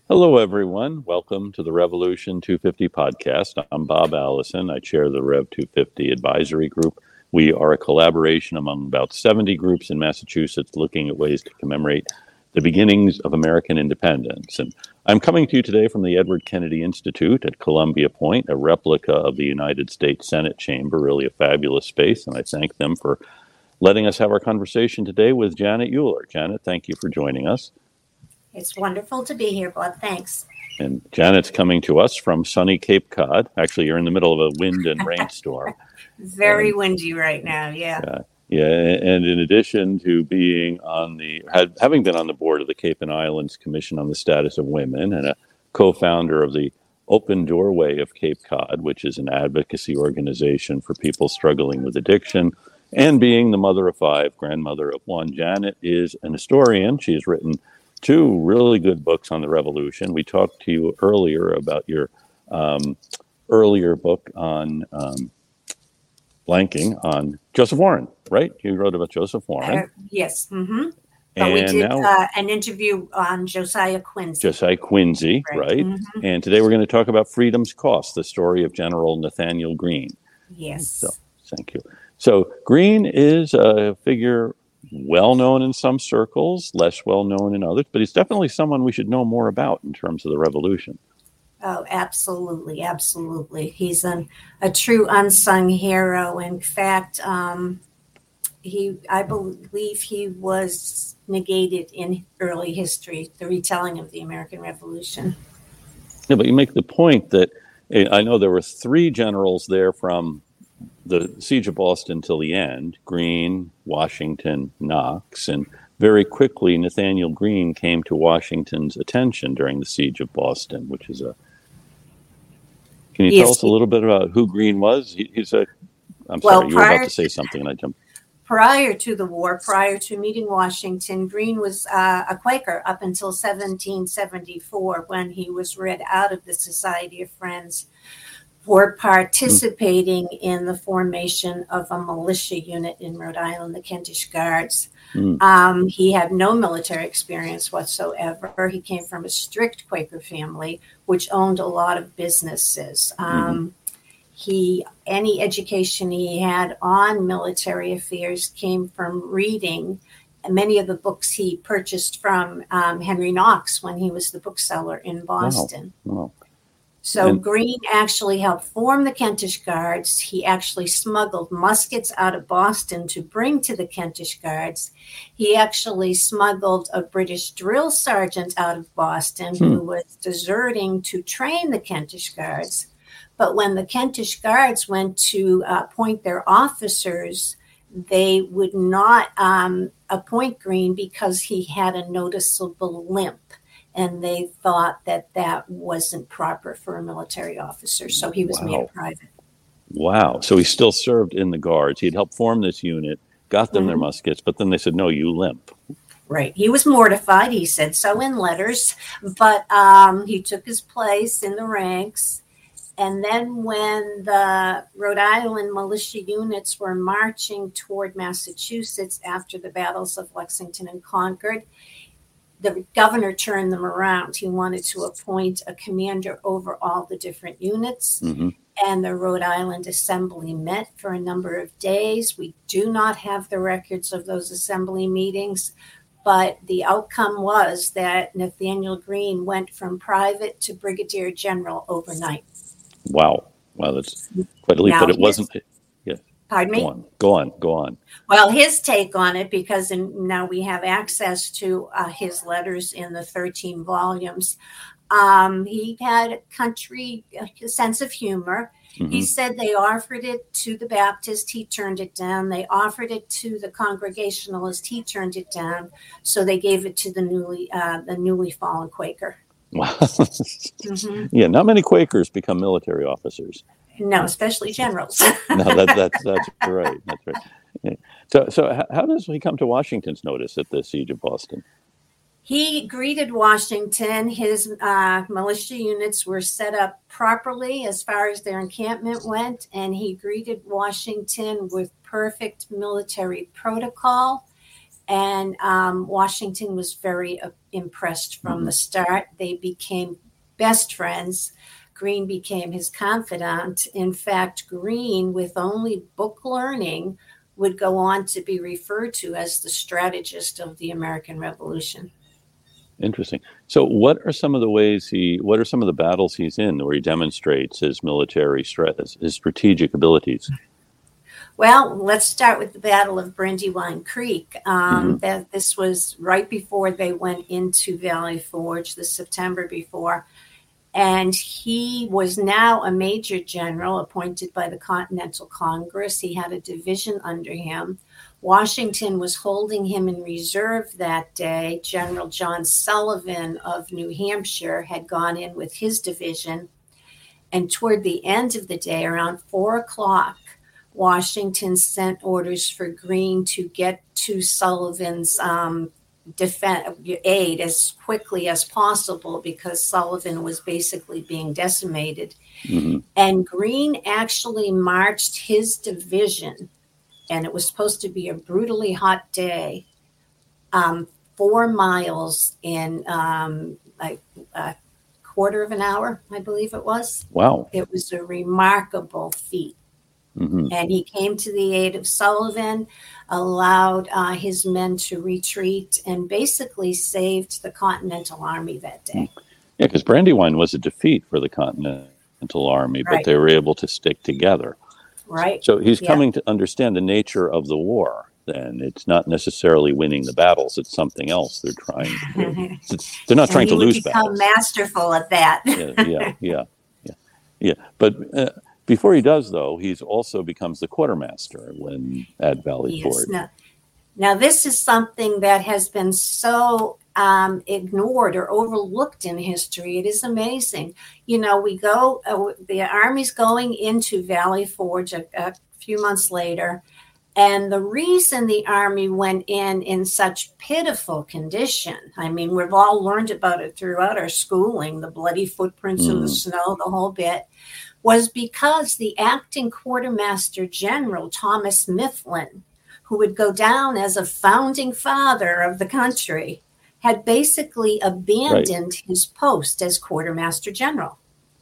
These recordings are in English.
Hello, everyone. Welcome to the Revolution 250 podcast. I'm Bob Allison. I chair the Rev 250 advisory group. We are a collaboration among about 70 groups in Massachusetts looking at ways to commemorate the beginnings of American independence. And I'm coming to you today from the Edward Kennedy Institute at Columbia Point, a replica of the United States Senate chamber, really a fabulous space. And I thank them for letting us have our conversation today with Janet Euler. Janet, thank you for joining us. It's wonderful to be here, Bob. Thanks. And Janet's coming to us from sunny Cape Cod. Actually, you're in the middle of a wind and rainstorm. Very windy right now, yeah. Yeah, and in addition to being having been on the board of the Cape and Islands Commission on the Status of Women and a co-founder of the Open Doorway of Cape Cod, which is an advocacy organization for people struggling with addiction, and being the mother of five, grandmother of one, Janet is an historian. She's written two really good books on the revolution. We talked to you earlier about your earlier book on blanking on Joseph Warren, right? You wrote about Joseph Warren. Yes. Mm-hmm. But we did an interview on Josiah Quincy. Josiah Quincy, right? Mm-hmm. And today we're going to talk about Freedom's Cost, the story of General Nathaniel Greene. Yes. So, thank you. So Greene is a figure well known in some circles, less well known in others, but he's definitely someone we should know more about in terms of the revolution. Oh, absolutely, absolutely. He's a true unsung hero. In fact, I believe he was negated in early history, the retelling of the American Revolution. Yeah, but you make the point that I know there were three generals there from the Siege of Boston till the end: Greene, Washington, Knox, and very quickly Nathaniel Greene came to Washington's attention during the Siege of Boston, which is Can you tell us a little bit about who Greene was? I'm sorry, you were about to say something and I jumped. Prior to the war, prior to meeting Washington, Greene was a Quaker up until 1774 when he was read out of the Society of Friends for participating in the formation of a militia unit in Rhode Island, the Kentish Guards. He had no military experience whatsoever. He came from a strict Quaker family, which owned a lot of businesses. Any education he had on military affairs came from reading many of the books he purchased from Henry Knox when he was the bookseller in Boston. Wow. So Greene actually helped form the Kentish Guards. He actually smuggled muskets out of Boston to bring to the Kentish Guards. He actually smuggled a British drill sergeant out of Boston who was deserting to train the Kentish Guards. But when the Kentish Guards went to appoint their officers, they would not appoint Greene because he had a noticeable limp. And they thought that wasn't proper for a military officer. So he was made a private. Wow. So he still served in the Guards. He'd helped form this unit, got them their muskets, but then they said, no, you limp. Right. He was mortified. He said so in letters, but he took his place in the ranks. And then when the Rhode Island militia units were marching toward Massachusetts after the battles of Lexington and Concord, the governor turned them around. He wanted to appoint a commander over all the different units. And the Rhode Island Assembly met for a number of days. We do not have the records of those assembly meetings, but the outcome was that Nathaniel Greene went from private to brigadier general overnight. Wow, that's quite a leap, but it wasn't. Pardon me? Go on. Well, his take on it, because now we have access to his letters in the 13 volumes. He had a sense of humor. He said they offered it to the Baptist. He turned it down. They offered it to the Congregationalist. He turned it down. So they gave it to the newly fallen Quaker. Wow. Yeah, not many Quakers become military officers. No, especially generals. No, that's right. That's right. Yeah. So how does he come to Washington's notice at the Siege of Boston? He greeted Washington. His militia units were set up properly as far as their encampment went, and he greeted Washington with perfect military protocol. And Washington was very impressed from the start. They became best friends. Greene became his confidant. In fact, Greene, with only book learning, would go on to be referred to as the strategist of the American Revolution. Interesting. So what are some of the battles he's in where he demonstrates his military his strategic abilities? Well, let's start with the Battle of Brandywine Creek. This was right before they went into Valley Forge, the September before. And he was now a major general appointed by the Continental Congress. He had a division under him. Washington was holding him in reserve that day. General John Sullivan of New Hampshire had gone in with his division. And toward the end of the day, around 4 o'clock, Washington sent orders for Greene to get to Sullivan's aid as quickly as possible because Sullivan was basically being decimated. And Greene actually marched his division, and it was supposed to be a brutally hot day, 4 miles in like a quarter of an hour, I believe it was. Wow. It was a remarkable feat. And he came to the aid of Sullivan, allowed his men to retreat, and basically saved the Continental Army that day. Yeah, because Brandywine was a defeat for the Continental Army, but they were able to stick together. Right. So he's coming to understand the nature of the war. Then it's not necessarily winning the battles; it's something else they're trying to do. They're not trying to lose battles. Masterful at that. Yeah. But before he does, though, he's also becomes the quartermaster when at Valley Forge. Now, this is something that has been so ignored or overlooked in history. It is amazing. You know, the Army's going into Valley Forge a few months later. And the reason the Army went in such pitiful condition, I mean, we've all learned about it throughout our schooling, the bloody footprints in the snow, the whole bit, was because the acting quartermaster general, Thomas Mifflin, who would go down as a founding father of the country, had basically abandoned his post as quartermaster general.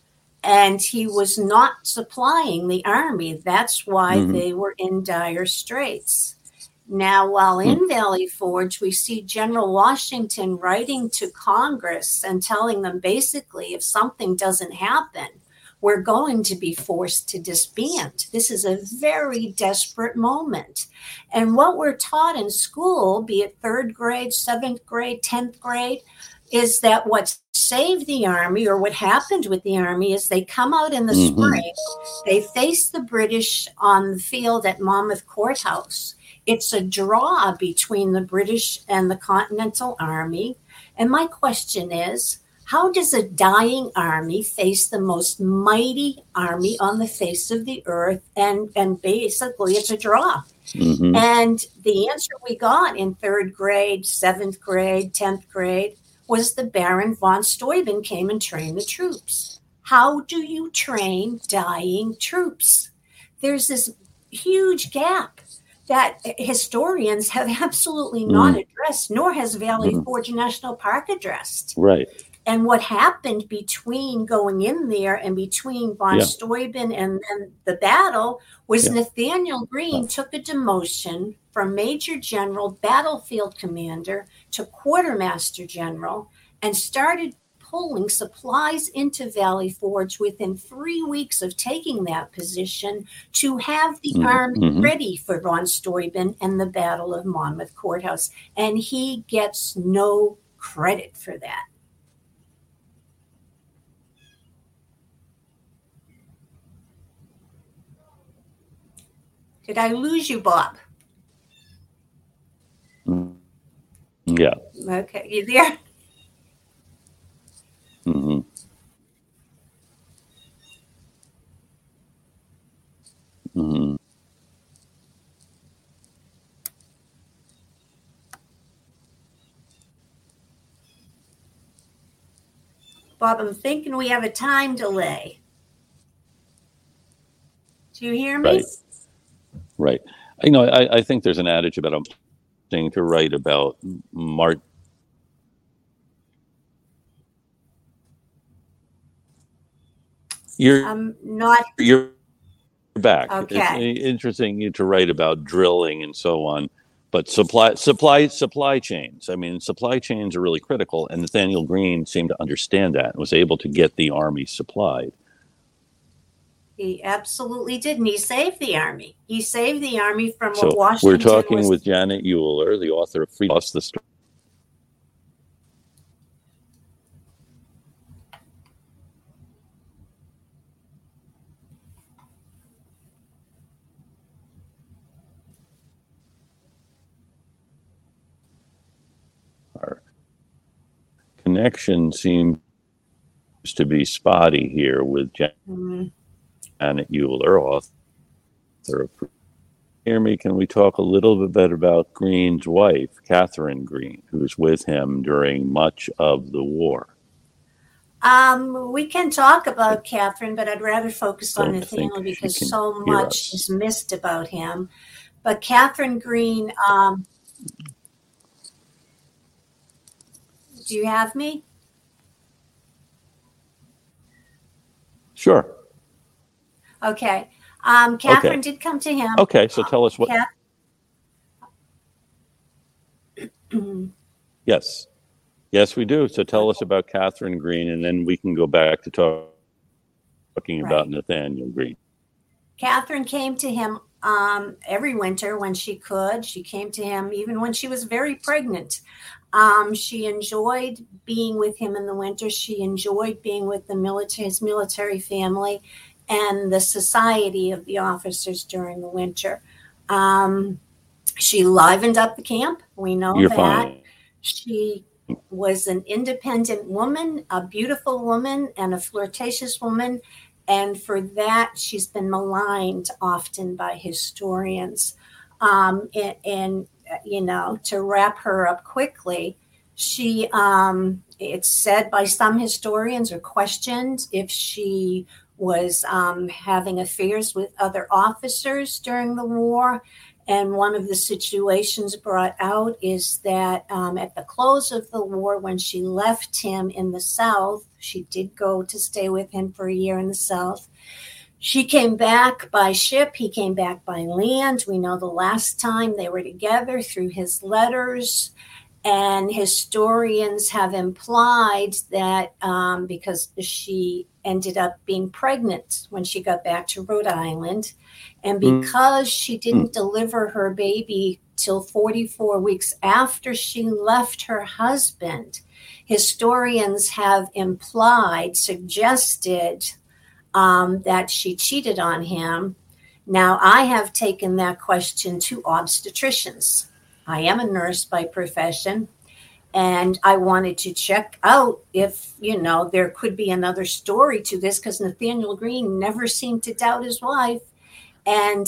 And he was not supplying the Army. That's why they were in dire straits. Now, while in Valley Forge, we see General Washington writing to Congress and telling them basically, if something doesn't happen, we're going to be forced to disband. This is a very desperate moment. And what we're taught in school, be it 3rd grade, 7th grade, 10th grade, is that what saved the Army, or what happened with the Army, is they come out in the spring, they face the British on the field at Monmouth Courthouse. It's a draw between the British and the Continental Army. And my question is, how does a dying army face the most mighty army on the face of the earth? And basically, it's a draw. And the answer we got in 3rd grade, 7th grade, 10th grade was the Baron von Steuben came and trained the troops. How do you train dying troops? There's this huge gap that historians have absolutely not addressed, nor has Valley Forge National Park addressed. Right. And what happened between going in there and between von Steuben and the battle was Nathaniel Greene took a demotion from Major General, Battlefield Commander, to Quartermaster General and started pulling supplies into Valley Forge within 3 weeks of taking that position to have the army ready for von Steuben and the Battle of Monmouth Courthouse. And he gets no credit for that. Did I lose you, Bob? Yeah. Okay, you there? Bob, I'm thinking we have a time delay. Do you hear me? Right. You know, I think there's an adage about to write about Martin. You're back. Okay. It's interesting to write about drilling and so on, but supply chains. I mean, supply chains are really critical, and Nathaniel Greene seemed to understand that and was able to get the Army supplied. He absolutely did, and he saved the Army. He saved the Army from so what Washington we're talking with Janet Uhler, the author of Free Lost the Story. Our connection seems to be spotty here with Janet Uhler, author of Hear Me. Can we talk a little bit about Greene's wife, Catherine Greene, who was with him during much of the war? We can talk about Catherine, but I'd rather focus on Nathaniel because so much is missed about him. But Catherine Greene, do you have me? Sure. Okay. Catherine did come to him. Okay, so tell us what. Yes, we do. So tell us about Catherine Greene, and then we can go back to talking about Nathaniel Greene. Catherine came to him every winter when she could. She came to him even when she was very pregnant. She enjoyed being with him in the winter. She enjoyed being with his military family and the society of the officers during the winter. She livened up the camp. We know You're that. Fine. She was an independent woman, a beautiful woman, and a flirtatious woman. And for that, she's been maligned often by historians. And to wrap her up quickly, she, it's said by some historians or questioned if she was having affairs with other officers during the war. And one of the situations brought out is that at the close of the war, when she left him in the South, she did go to stay with him for a year in the South. She came back by ship. He came back by land. We know the last time they were together through his letters. And historians have implied that because she ended up being pregnant when she got back to Rhode Island, and because she didn't deliver her baby till 44 weeks after she left her husband, historians have suggested that she cheated on him. Now, I have taken that question to obstetricians. I am a nurse by profession, and I wanted to check out if, there could be another story to this, because Nathaniel Greene never seemed to doubt his wife. And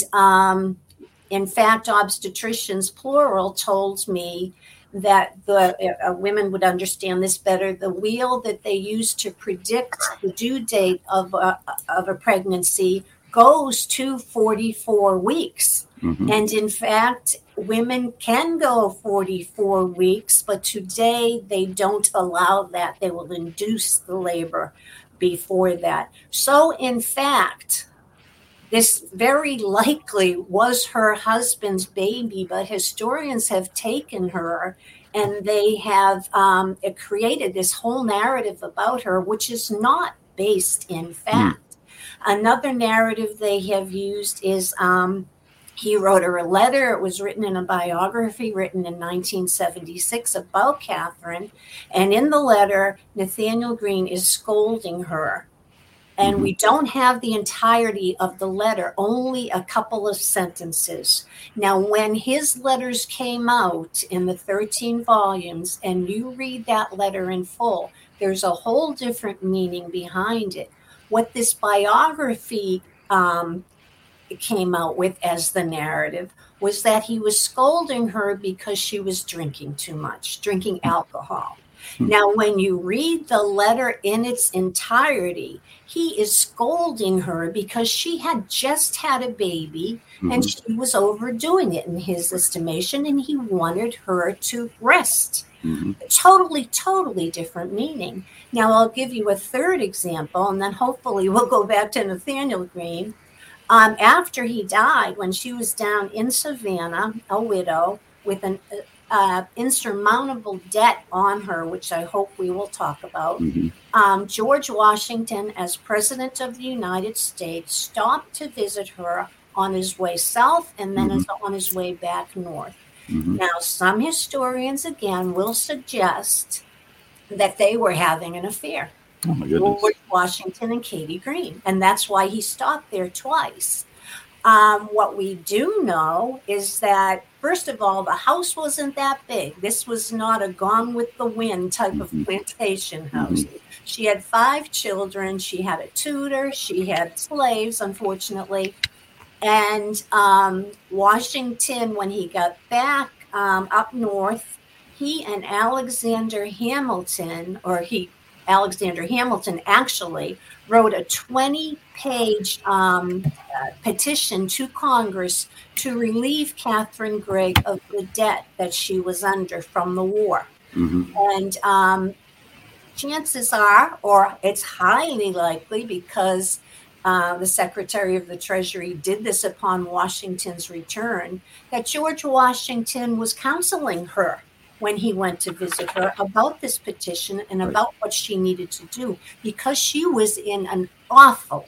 in fact, obstetricians, plural, told me that the women would understand this better. The wheel that they use to predict the due date of a pregnancy goes to 44 weeks. Mm-hmm. And in fact, women can go 44 weeks, but today they don't allow that. They will induce the labor before that. So in fact, this very likely was her husband's baby, but historians have taken her and they have created this whole narrative about her, which is not based in fact. Another narrative they have used is he wrote her a letter. It was written in a biography written in 1976 about Catherine. And in the letter, Nathaniel Greene is scolding her. And we don't have the entirety of the letter, only a couple of sentences. Now, when his letters came out in the 13 volumes, and you read that letter in full, there's a whole different meaning behind it. What this biography came out with as the narrative was that he was scolding her because she was drinking too much, drinking alcohol. Now, when you read the letter in its entirety, he is scolding her because she had just had a baby and she was overdoing it in his estimation, and he wanted her to rest. Totally different meaning. Now, I'll give you a third example, and then hopefully we'll go back to Nathaniel Greene. After he died, when she was down in Savannah, a widow with an insurmountable debt on her, which I hope we will talk about, George Washington, as President of the United States, stopped to visit her on his way south and then on his way back north. Now, some historians, again, will suggest that they were having an affair. Oh, my goodness. George Washington and Katie Greene. And that's why he stopped there twice. What we do know is that, first of all, the house wasn't that big. This was not a Gone with the Wind type of plantation house. She had 5 children. She had a tutor. She had slaves, unfortunately. And Washington, when he got back up north, he and Alexander Hamilton actually wrote a 20-page petition to Congress to relieve Catherine Greig of the debt that she was under from the war. And chances are, or it's highly likely, because the Secretary of the Treasury did this upon Washington's return, that George Washington was counseling her when he went to visit her about this petition and about what she needed to do, because she was in an awful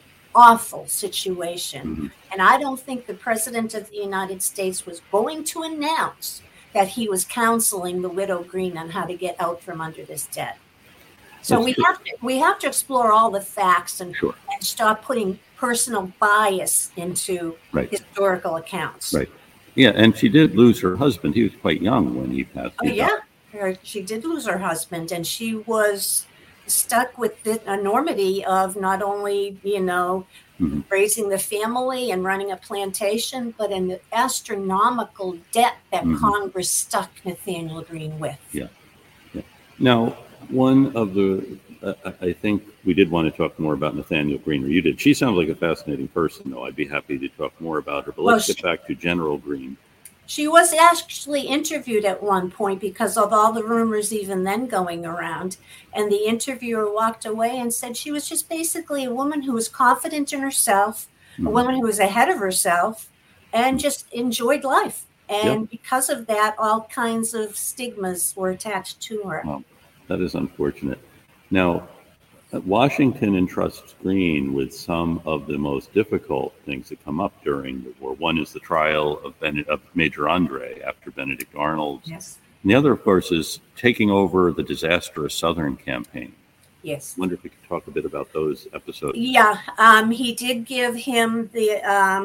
situation. And I don't think the President of the United States was going to announce that he was counseling the widow Greene on how to get out from under this debt. So we have to explore all the facts and stop putting personal bias into historical accounts. Right. Yeah, and she did lose her husband. He was quite young when he passed. She did lose her husband, and she was stuck with the enormity of not only, raising the family and running a plantation, but an astronomical debt that Congress stuck Nathaniel Greene with. Yeah. Now, one of the, I think we did want to talk more about Nathaniel Greene, or you did. She sounds like a fascinating person, though. I'd be happy to talk more about her. But let's get back to General Greene. She was actually interviewed at one point because of all the rumors even then going around. And the interviewer walked away and said she was just basically a woman who was confident in herself, a woman who was ahead of herself, and just enjoyed life. And because of that, all kinds of stigmas were attached to her. Wow. That is unfortunate. Now, Washington entrusts Greene with some of the most difficult things that come up during the war. One is the trial of Major Andre after Benedict Arnold. Yes. And the other, of course, is taking over the disastrous Southern campaign. Yes. I wonder if we could talk a bit about those episodes. Yeah. He did give him the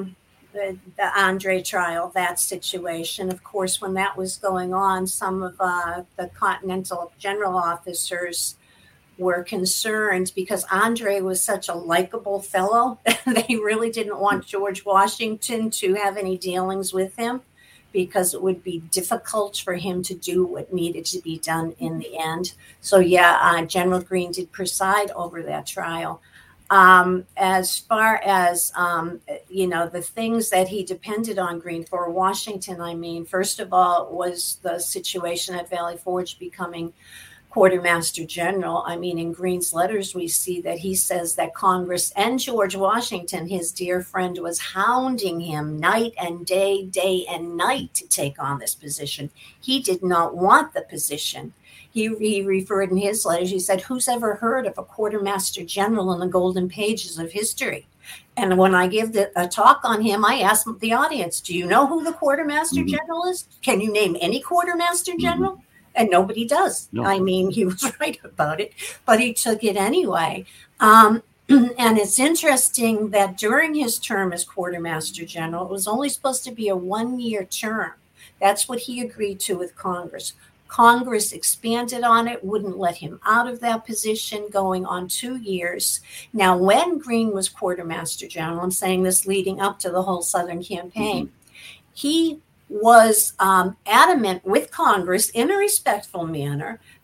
Andre trial, that situation. Of course, when that was going on, some of the Continental general officers were concerned because Andre was such a likable fellow. They really didn't want George Washington to have any dealings with him because it would be difficult for him to do what needed to be done in the end. So, General Greene did preside over that trial. As far as, the things that he depended on Greene for, Washington, first of all, was the situation at Valley Forge becoming quartermaster general. In Greene's letters, we see that he says that Congress and George Washington, his dear friend, was hounding him night and day and night to take on this position. He did not want the position. He referred in his letters, he said, who's ever heard of a quartermaster general in the golden pages of history? And when I give a talk on him, I ask the audience, do you know who the quartermaster general is? Can you name any quartermaster general? And nobody does. No. He was right about it, but he took it anyway. And it's interesting that during his term as quartermaster general, it was only supposed to be a 1-year term. That's what he agreed to with Congress. Congress expanded on it, wouldn't let him out of that position, going on 2 years. Now, when Greene was quartermaster general, I'm saying this leading up to the whole Southern campaign, he was adamant with Congress in a respectful manner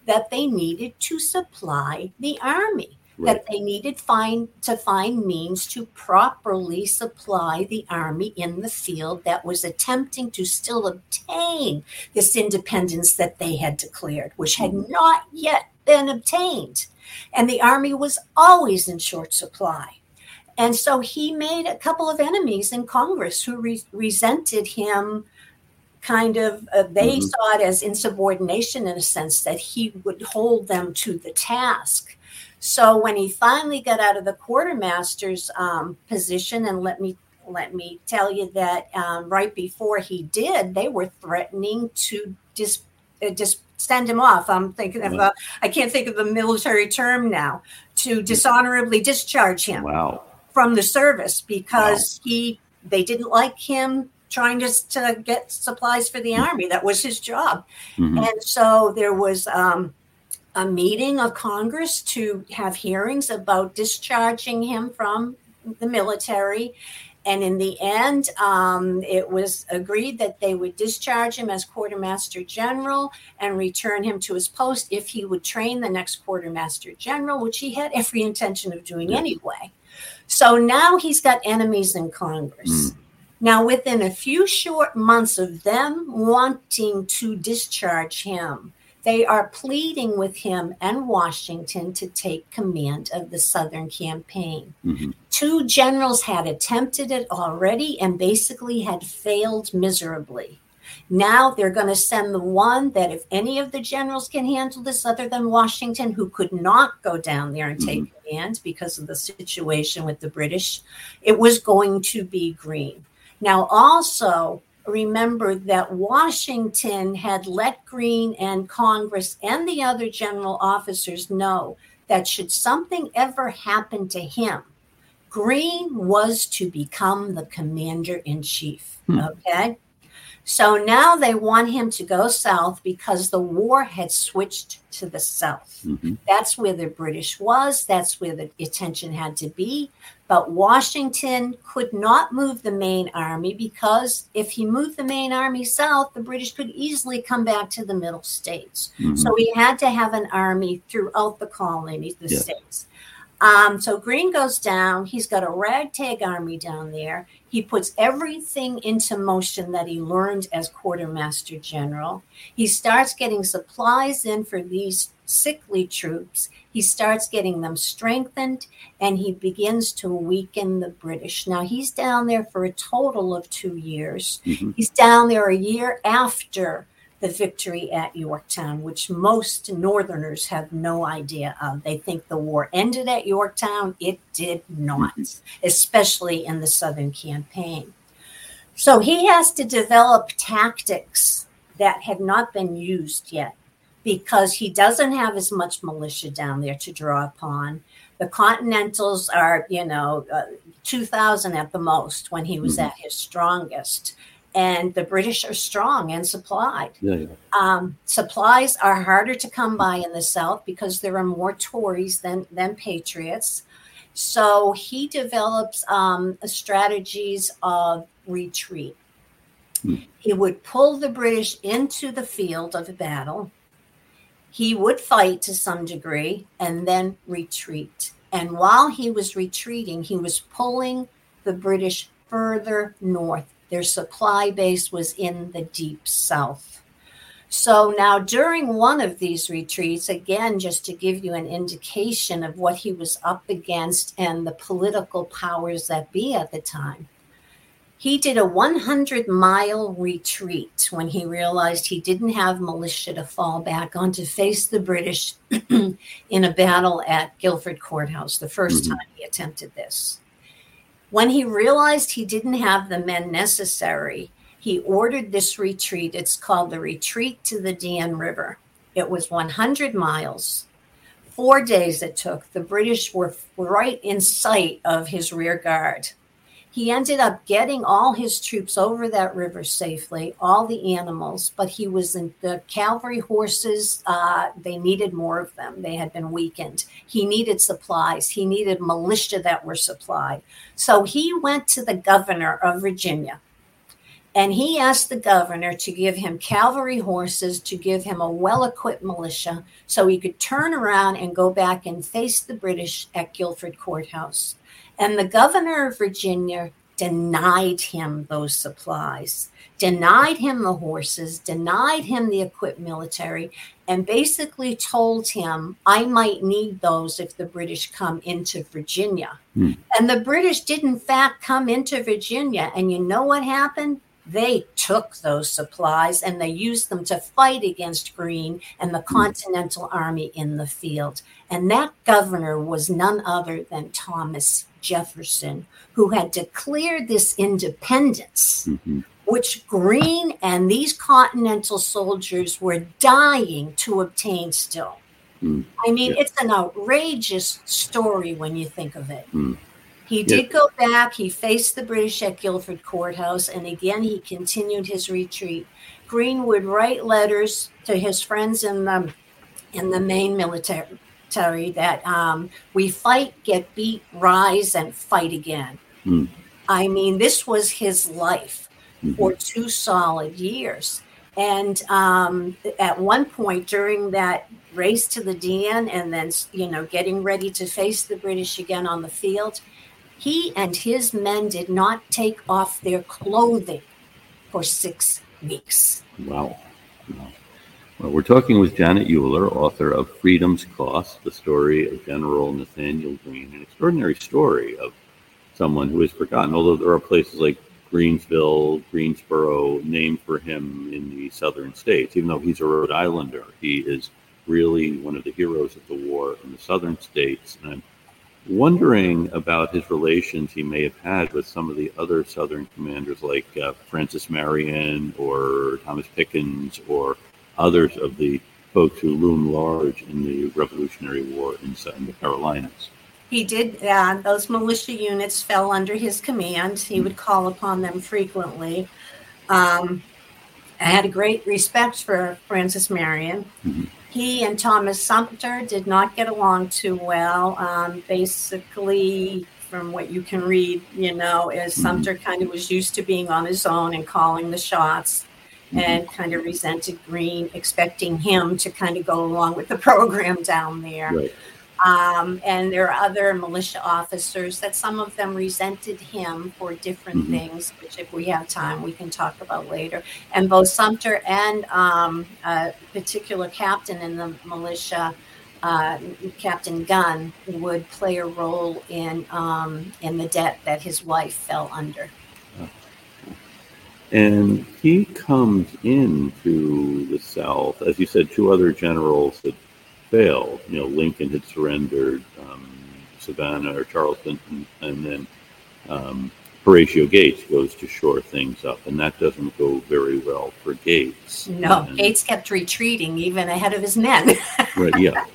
that they needed to supply the army, Right. that they needed to find means to properly supply the army in the field that was attempting to still obtain this independence that they had declared, which had not yet been obtained. And the army was always in short supply. And so he made a couple of enemies in Congress who resented him. Kind of, they saw it as insubordination in a sense, that he would hold them to the task. So when he finally got out of the quartermaster's position, and let me tell you that right before he did, they were threatening to just send him off. I'm thinking of I can't think of the military term now, to dishonorably discharge him from the service because they didn't like him trying to get supplies for the army. That was his job. And so there was a meeting of Congress to have hearings about discharging him from the military. And in the end, it was agreed that they would discharge him as quartermaster general and return him to his post if he would train the next quartermaster general, which he had every intention of doing anyway. So now he's got enemies in Congress. Now, within a few short months of them wanting to discharge him, they are pleading with him and Washington to take command of the Southern campaign. 2 generals had attempted it already and basically had failed miserably. Now they're going to send the one that, if any of the generals can handle this other than Washington, who could not go down there and take command because of the situation with the British, it was going to be Greene. Now, also remember that Washington had let Greene and Congress and the other general officers know that should something ever happen to him, Greene was to become the commander-in-chief. Okay? So now they want him to go south because the war had switched to the south. That's where the British was. That's where the attention had to be. But Washington could not move the main army because if he moved the main army south, the British could easily come back to the middle states. So he had to have an army throughout the colonies, the states. So Greene goes down. He's got a ragtag army down there. He puts everything into motion that he learned as quartermaster general. He starts getting supplies in for these sickly troops. He starts getting them strengthened, and he begins to weaken the British. Now, he's down there for a total of 2 years. He's down there a year after the victory at Yorktown, which most Northerners have no idea of. They think the war ended at Yorktown. It did not, especially in the Southern campaign. So he has to develop tactics that have not been used yet because he doesn't have as much militia down there to draw upon. The Continentals are, 2,000 at the most when he was at his strongest. And the British are strong and supplied. Supplies are harder to come by in the South because there are more Tories than Patriots. So he develops strategies of retreat. He would pull the British into the field of battle. He would fight to some degree and then retreat. And while he was retreating, he was pulling the British further north. Their supply base was in the deep South. So now during one of these retreats, again, just to give you an indication of what he was up against and the political powers that be at the time, he did a 100-mile retreat when he realized he didn't have militia to fall back on to face the British in a battle at Guilford Courthouse, the first time he attempted this. When he realized he didn't have the men necessary, he ordered this retreat. It's called the Retreat to the Dan River. It was 100 miles. 4 days it took. The British were right in sight of his rear guard. He ended up getting all his troops over that river safely, all the animals, but he was in the cavalry horses. They needed more of them. They had been weakened. He needed supplies. He needed militia that were supplied. So he went to the governor of Virginia And he asked the governor to give him cavalry horses, to give him a well-equipped militia, so he could turn around and go back and face the British at Guilford Courthouse. And the governor of Virginia denied him those supplies, denied him the horses, denied him the equipped military, and basically told him, I might need those if the British come into Virginia. And the British did, in fact, come into Virginia. And you know what happened? They took those supplies and they used them to fight against Greene and the Continental Army in the field. And that governor was none other than Thomas Jefferson, who had declared this independence, which Greene and these Continental soldiers were dying to obtain still. I mean, it's an outrageous story when you think of it. He did go back. He faced the British at Guilford Courthouse, and again, he continued his retreat. Greene would write letters to his friends in the main military that we fight, get beat, rise, and fight again. I mean, this was his life for 2 solid years. And at one point during that race to the Dee and then, getting ready to face the British again on the field, he and his men did not take off their clothing for 6 weeks. Wow. Well, we're talking with Janet Euler, author of Freedom's Cost, the story of General Nathanael Greene, an extraordinary story of someone who is forgotten, although there are places like Greensville, Greensboro named for him in the southern states. Even though he's a Rhode Islander, he is really one of the heroes of the war in the southern states. And I'm wondering about his relations he may have had with some of the other Southern commanders like Francis Marion or Thomas Pickens or others of the folks who loomed large in the Revolutionary War in the Carolinas. He did. Those militia units fell under his command. He would call upon them frequently. I had a great respect for Francis Marion. He and Thomas Sumter did not get along too well. Basically, from what you can read, is Sumter kind of was used to being on his own and calling the shots and kind of resented Greene, expecting him to kind of go along with the program down there. Right. And there are other militia officers that some of them resented him for different things, which if we have time, we can talk about later. And both Sumter and a particular captain in the militia, Captain Gunn, would play a role in the debt that his wife fell under. And he comes into the South, as you said, 2 other generals that failed. Lincoln had surrendered, Savannah or Charleston, and then Horatio Gates goes to shore things up, and that doesn't go very well for Gates. No, Gates kept retreating even ahead of his men. Right, yeah.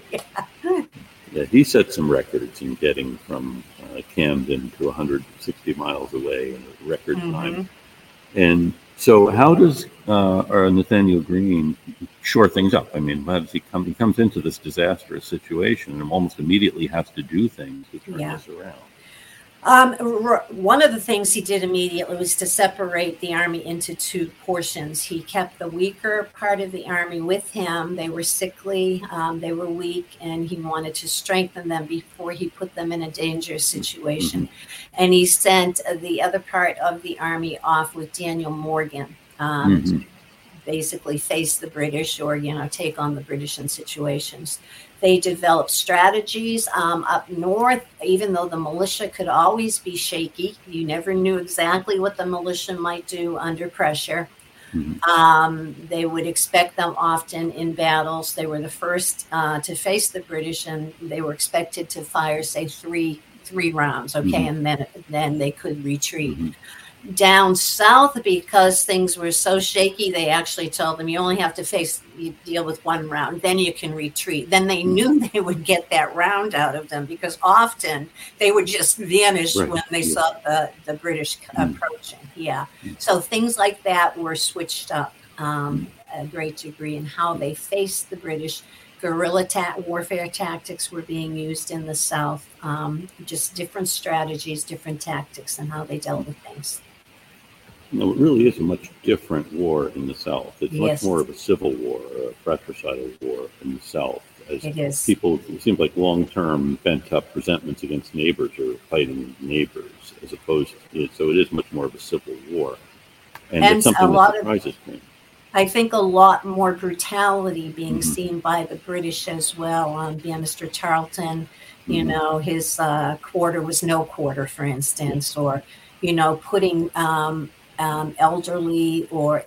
Yeah, he set some records in getting from Camden to 160 miles away in a record time. And so how does Nathanael Greene shore things up? I mean, how does he come? He comes into this disastrous situation and almost immediately has to do things to turn this around. One of the things he did immediately was to separate the army into 2 portions. He kept the weaker part of the army with him. They were sickly, they were weak, and he wanted to strengthen them before he put them in a dangerous situation. And he sent the other part of the army off with Daniel Morgan to basically face the British or, take on the British in situations. They developed strategies up north, even though the militia could always be shaky. You never knew exactly what the militia might do under pressure. They would expect them often in battles. They were the first to face the British, and they were expected to fire, say, three rounds, and then they could retreat. Down south, because things were so shaky, they actually told them you only have to deal with 1 round, then you can retreat. Then they knew they would get that round out of them, because often they would just vanish when they saw the British approaching. So things like that were switched up a great degree in how they faced the British. Guerrilla warfare tactics were being used in the South, just different strategies, different tactics, and how they dealt with things. No, it really is a much different war in the South. It's much Yes, more of a civil war, a fratricidal war in the South. As it is. people, it seems like long-term pent-up resentments against neighbors are fighting neighbors, as opposed to, so it is much more of a civil war. And that's And a something that lot of, surprises me. I think a lot more brutality being Hmm. seen by the British as well. Bannister Tarleton, Hmm. his quarter was no quarter, for Yeah. instance, or, putting elderly or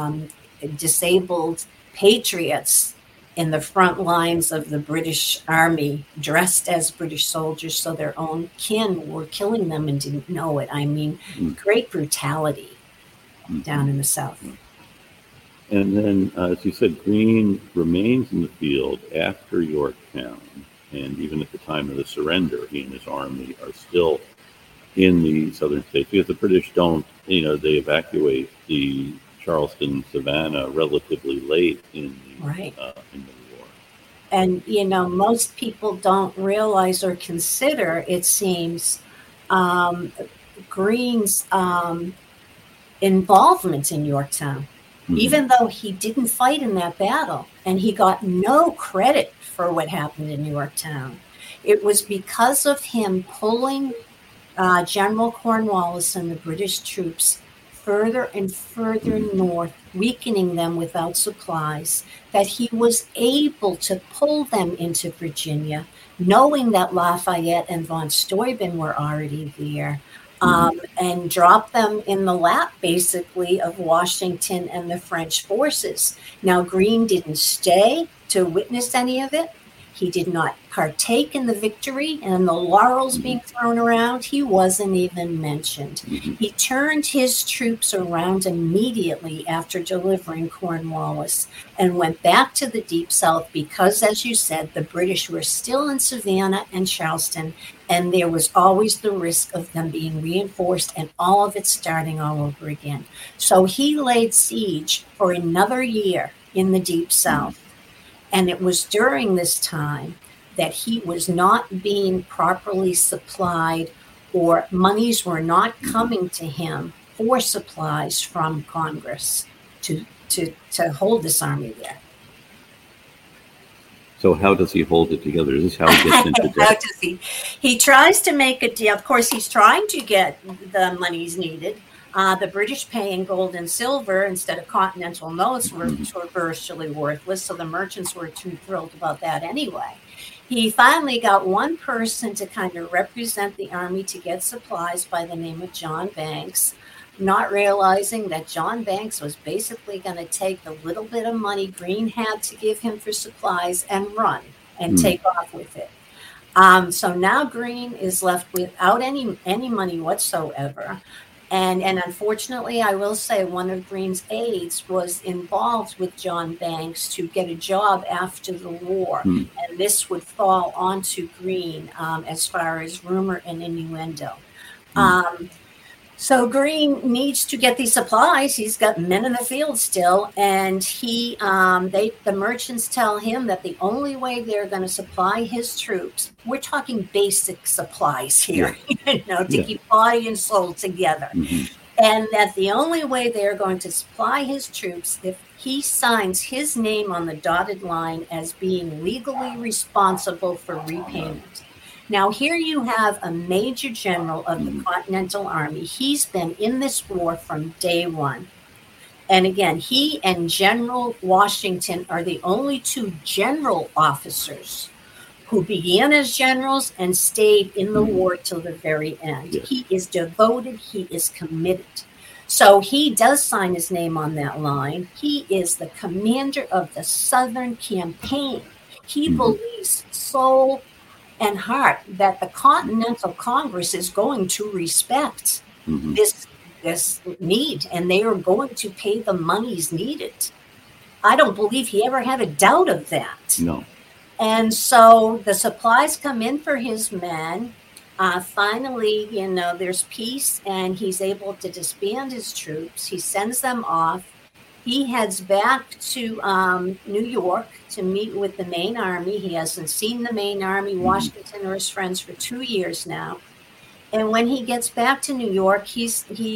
disabled patriots in the front lines of the British army, dressed as British soldiers, so their own kin were killing them and didn't know it. I mean, great brutality down in the South. And then, as you said, Greene remains in the field after Yorktown, and even at the time of the surrender, he and his army are still in the southern states because the British don't, they evacuate the Charleston, Savannah relatively late Right. In the war. And, most people don't realize or consider, it seems, um, Greene's involvement in Yorktown, Hmm. even though he didn't fight in that battle and he got no credit for what happened in Yorktown. It was because of him pulling General Cornwallis and the British troops further and further north, weakening them without supplies, that he was able to pull them into Virginia, knowing that Lafayette and von Steuben were already there, Hmm. and drop them in the lap, basically, of Washington and the French forces. Now, Greene didn't stay to witness any of it. He did not partake in the victory and the laurels Hmm. being thrown around. He wasn't even mentioned. Hmm. He turned his troops around immediately after delivering Cornwallis and went back to the Deep South because, as you said, the British were still in Savannah and Charleston, and there was always the risk of them being reinforced and all of it starting all over again. So he laid siege for another year in the Deep South. And it was during this time that he was not being properly supplied, or monies were not coming to him for supplies from Congress to hold this army there. So how does he hold it together? Is this how he gets into How debt? does he? He tries to make a deal. Of course, he's trying to get the monies needed. The British paying gold and silver instead of continental notes were virtually worthless, so the merchants were too thrilled about that anyway. He finally got one person to kind of represent the army to get supplies by the name of John Banks, not realizing that John Banks was basically going to take the little bit of money Greene had to give him for supplies and run and Mm. take off with it. So now Greene is left without any money whatsoever. And unfortunately, I will say one of Greene's aides was involved with John Banks to get a job after the war. Mm. And this would fall onto Greene as far as rumor and innuendo. So Greene needs to get these supplies. He's got men in the field still, and the merchants tell him that the only way they're going to supply his troops, we're talking basic supplies here, to keep body and soul together, and that the only way they're going to supply his troops if he signs his name on the dotted line as being legally responsible for repayment. Now, here you have a major general of the Continental Army. He's been in this war from day one. And again, he and General Washington are the only two general officers who began as generals and stayed in the war till the very end. Yes. He is devoted. He is committed. So he does sign his name on that line. He is the commander of the Southern Campaign. He believes soul and heart that the Continental Congress is going to respect this need, and they are going to pay the monies needed. I don't believe he ever had a doubt of that. No. And so the supplies come in for his men. Finally, there's peace, and he's able to disband his troops. He sends them off. He heads back to New York to meet with the main army. He hasn't seen the main army, Washington or his friends, for 2 years now. And when he gets back to New York, he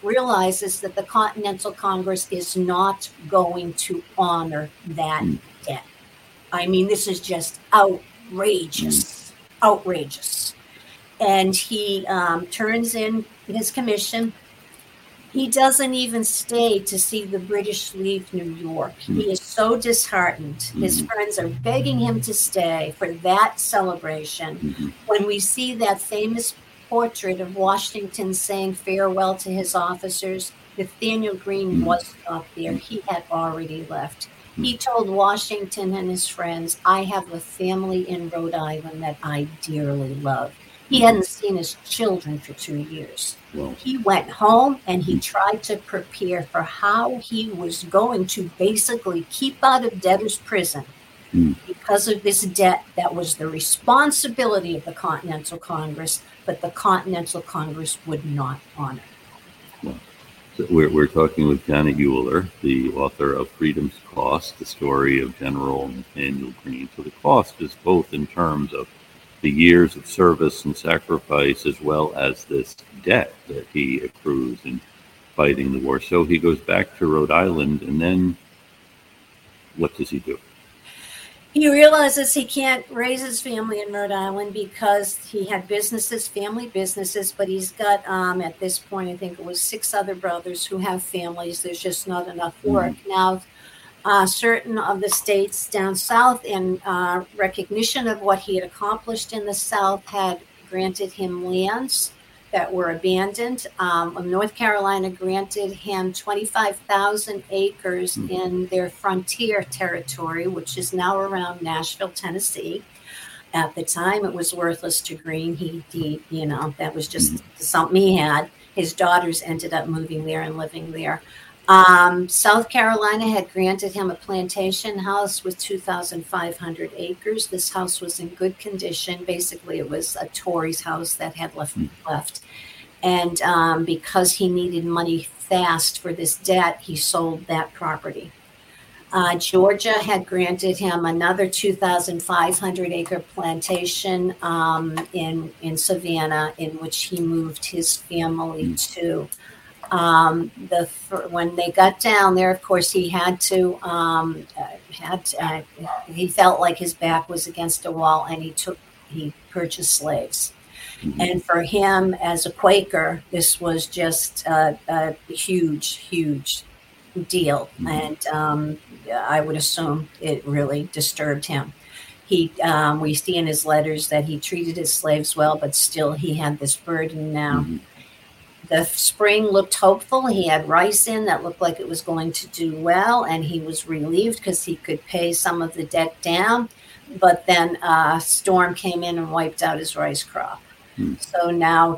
realizes that the Continental Congress is not going to honor that debt. I mean, this is just outrageous, outrageous. And he turns in his commission. He doesn't even stay to see the British leave New York. He is so disheartened. His friends are begging him to stay for that celebration. When we see that famous portrait of Washington saying farewell to his officers, Nathaniel Greene was not there. He had already left. He told Washington and his friends, I have a family in Rhode Island that I dearly love. He hadn't seen his children for 2 years. Wow. He went home and he tried to prepare for how he was going to basically keep out of debtor's prison because of this debt that was the responsibility of the Continental Congress, but the Continental Congress would not honor. Wow. So we're talking with Janet Euler, the author of Freedom's Cost, the story of General Nathaniel Greene. So the cost is both in terms of the years of service and sacrifice, as well as this debt that he accrues in fighting the war. So he goes back to Rhode Island, and then what does he do? He realizes he can't raise his family in Rhode Island because he had businesses, family businesses, but he's got, at this point, I think it was 6 other brothers who have families. There's just not enough work. Now, certain of the states down south, in recognition of what he had accomplished in the South, had granted him lands that were abandoned. North Carolina granted him 25,000 acres in their frontier territory, which is now around Nashville, Tennessee. At the time, it was worthless to Greene. He that was just something he had. His daughters ended up moving there and living there. South Carolina had granted him a plantation house with 2,500 acres. This house was in good condition. Basically, it was a Tory's house that had left. And because he needed money fast for this debt, he sold that property. Georgia had granted him another 2,500 acre plantation in Savannah, in which he moved his family to. When they got down there, of course, he had to, he felt like his back was against a wall, and he purchased slaves. And for him, as a Quaker, this was just a huge, huge deal. And I would assume it really disturbed him. We see in his letters that he treated his slaves well, but still he had this burden now. The spring looked hopeful. He had rice in that looked like it was going to do well, and he was relieved because he could pay some of the debt down. But then a storm came in and wiped out his rice crop. So now,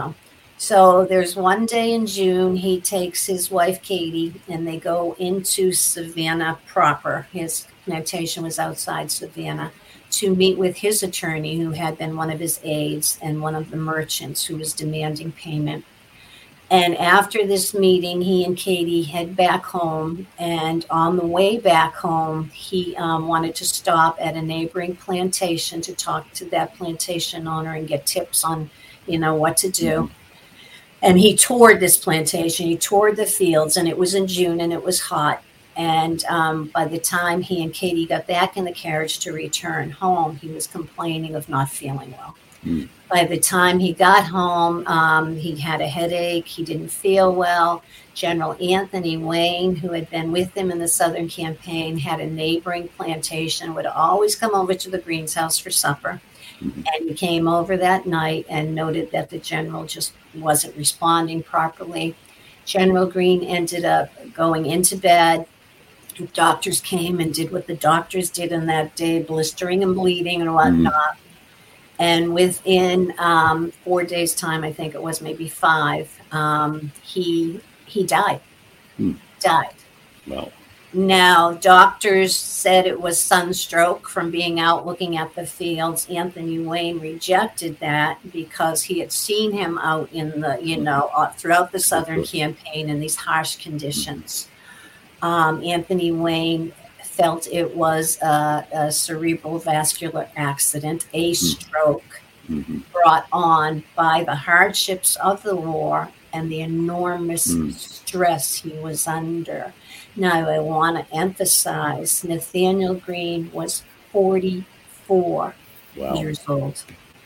So there's one day in June, he takes his wife, Katie, and they go into Savannah proper. His plantation was outside Savannah, to meet with his attorney, who had been one of his aides, and one of the merchants who was demanding payment. And after this meeting, he and Katie head back home. And on the way back home, he wanted to stop at a neighboring plantation to talk to that plantation owner and get tips on, what to do. And he toured this plantation. He toured the fields, and it was in June, and it was hot. And by the time he and Katie got back in the carriage to return home, he was complaining of not feeling well. By the time he got home, he had a headache. He didn't feel well. General Anthony Wayne, who had been with him in the Southern campaign, had a neighboring plantation, would always come over to the Greene's house for supper. And he came over that night and noted that the general just wasn't responding properly. General Greene ended up going into bed. Doctors came and did what the doctors did in that day, blistering and bleeding and whatnot. And within 4 days' time, I think it was maybe 5, he died. Died. Wow. Now, doctors said it was sunstroke from being out looking at the fields. Anthony Wayne rejected that because he had seen him out in the, throughout the Southern campaign in these harsh conditions. Anthony Wayne felt it was a cerebral vascular accident, a stroke brought on by the hardships of the war and the enormous stress he was under. Now, I want to emphasize Nathaniel Greene was 44 years old.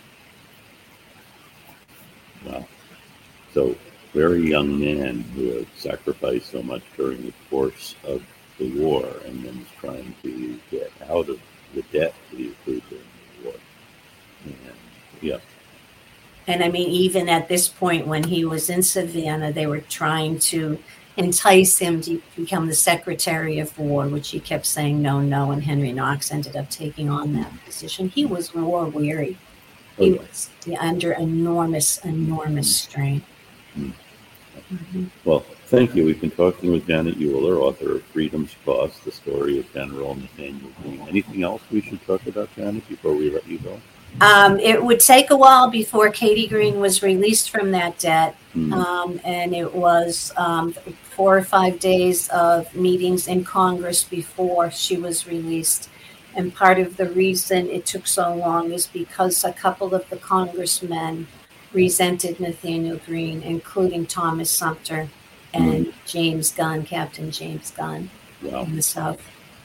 Wow. So, very young man who had sacrificed so much during the course of the war and then was trying to get out of the debt that he accrued during the war. And, And I mean, even at this point when he was in Savannah, they were trying to entice him to become the Secretary of War, which he kept saying no, no, and Henry Knox ended up taking on that position. He was war weary. He was under enormous strain. Well, thank you. We've been talking with Janet Euler, author of Freedom's Cost, the story of General Nathaniel Greene. Anything else we should talk about, Janet, before we let you go? It would take a while before Katie Greene was released from that debt. And it was 4 or 5 days of meetings in Congress before she was released. And part of the reason it took so long is because a couple of the congressmen resented Nathaniel Greene, including Thomas Sumter and James Gunn, Captain James Gunn in the South.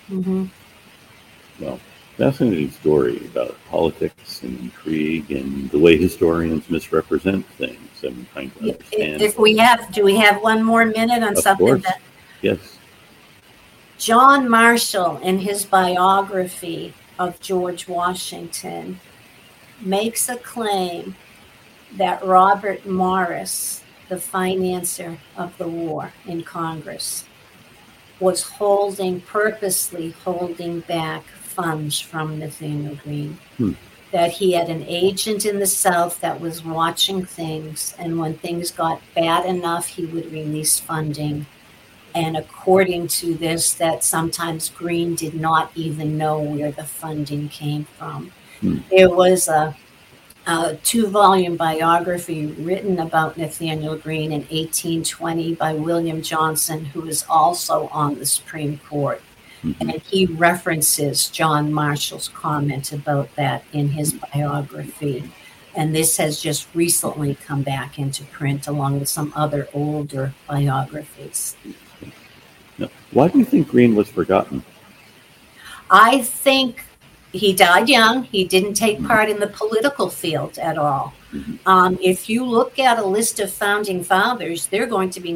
Well, fascinating story about politics and intrigue and the way historians misrepresent things and trying to understand. Do we have one more minute on something? Yes. John Marshall, in his biography of George Washington, makes a claim that Robert Morris, the financier of the war in Congress, was purposely holding back funds from Nathaniel Greene. That he had an agent in the South that was watching things, and when things got bad enough, he would release funding. And according to this, that sometimes Greene did not even know where the funding came from. There was a 2-volume biography written about Nathaniel Greene in 1820 by William Johnson, who is also on the Supreme Court. And he references John Marshall's comment about that in his biography. And this has just recently come back into print along with some other older biographies. Now, why do you think Greene was forgotten? I think he died young. He didn't take part in the political field at all. If you look at a list of founding fathers, they're going to be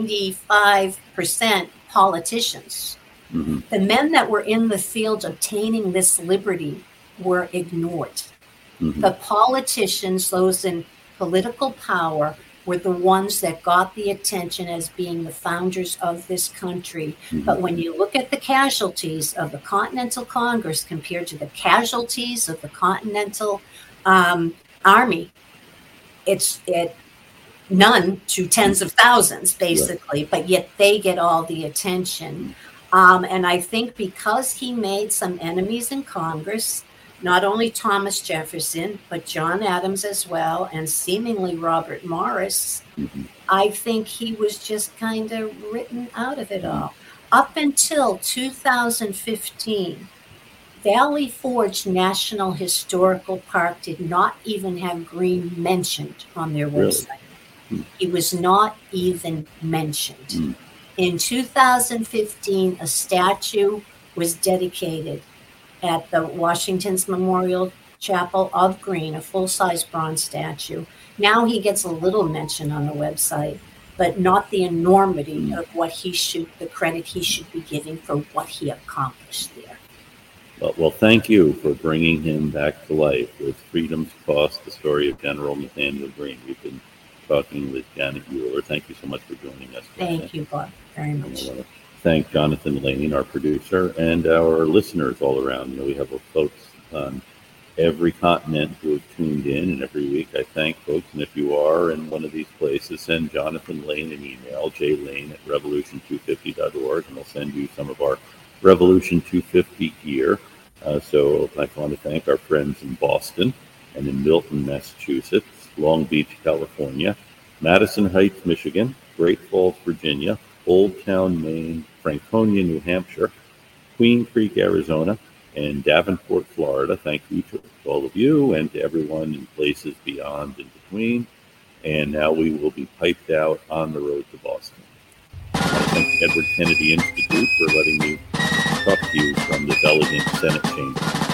95% politicians. The men that were in the field obtaining this liberty were ignored. The politicians, those in political power, were the ones that got the attention as being the founders of this country. But when you look at the casualties of the Continental Congress compared to the casualties of the Continental Army, it's none to tens of thousands, basically, but yet they get all the attention. And I think because he made some enemies in Congress, not only Thomas Jefferson, but John Adams as well, and seemingly Robert Morris, I think he was just kind of written out of it all. Up until 2015, Valley Forge National Historical Park did not even have Greene mentioned on their website. He was not even mentioned. In 2015, a statue was dedicated at the Washington's Memorial Chapel of Greene, a full-size bronze statue. Now he gets a little mention on the website, but not the enormity of the credit he should be giving for what he accomplished there. Well, thank you for bringing him back to life with Freedom's Cost, the story of General Nathaniel Greene. We've been talking with Janet Euler. Thank you so much for joining us today. Thank you, Bob, very much. I want to thank Jonathan Lane, our producer, and our listeners all around. We have folks on every continent who have tuned in, and every week I thank folks. And if you are in one of these places, send Jonathan Lane an email, jlane@revolution250.org, and I'll send you some of our Revolution 250 gear. So I want to thank our friends in Boston and in Milton, Massachusetts, Long Beach, California, Madison Heights, Michigan, Great Falls, Virginia, Old Town, Maine, Franconia, New Hampshire, Queen Creek, Arizona, and Davenport, Florida. Thank you to all of you and to everyone in places beyond and between. and now we will be piped out on the road to Boston. I thank Edward Kennedy Institute for letting me talk to you from this elegant Senate chamber.